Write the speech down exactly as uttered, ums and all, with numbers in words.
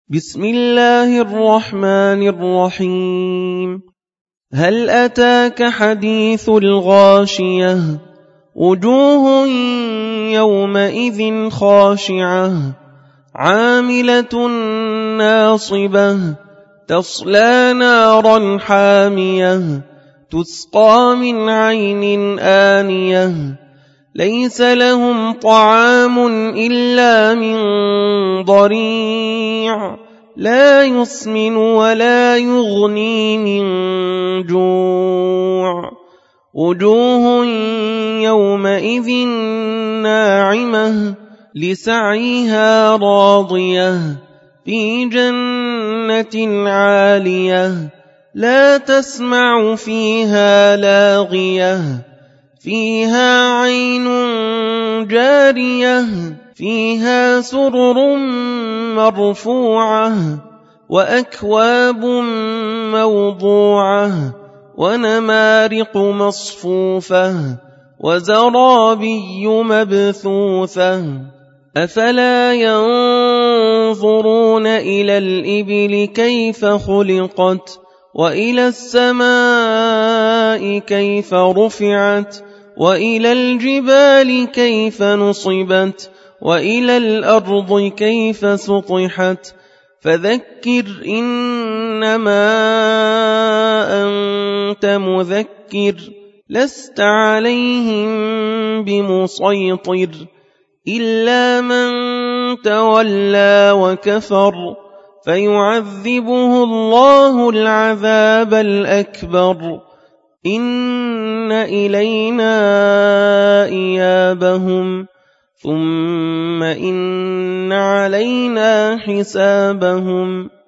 بسم الله الرحمن الرحيم. هل أتاك حديث الغاشية؟ وجوه يومئذ خاشعة عاملة ناصبة تصلى نارا حامية تسقى من عين آنية ليس لهم طعام إلا من ضريع لا يسمن ولا يغني من جوع. وجوه يومئذ ناعمة لسعيها راضية في جنة عالية لا تسمع فيها لاغية فيها عين جارية فيها سرر مرفوعة وأكواب موضوعة ونمارق مصفوفة وزرابي مبثوثة. أفلا ينظرون إلى الإبل كيف خلقت وإلى السماء كيف رفعت وإلى الجبال كيف نصبت وإلى الأرض كيف سطحت. فذكر إنما أنت مذكر لست عليهم بمسيطر إلا من تولى وكفر فيعذبه الله العذاب الأكبر. إن إلينا إيابهم ثم إن علينا حسابهم.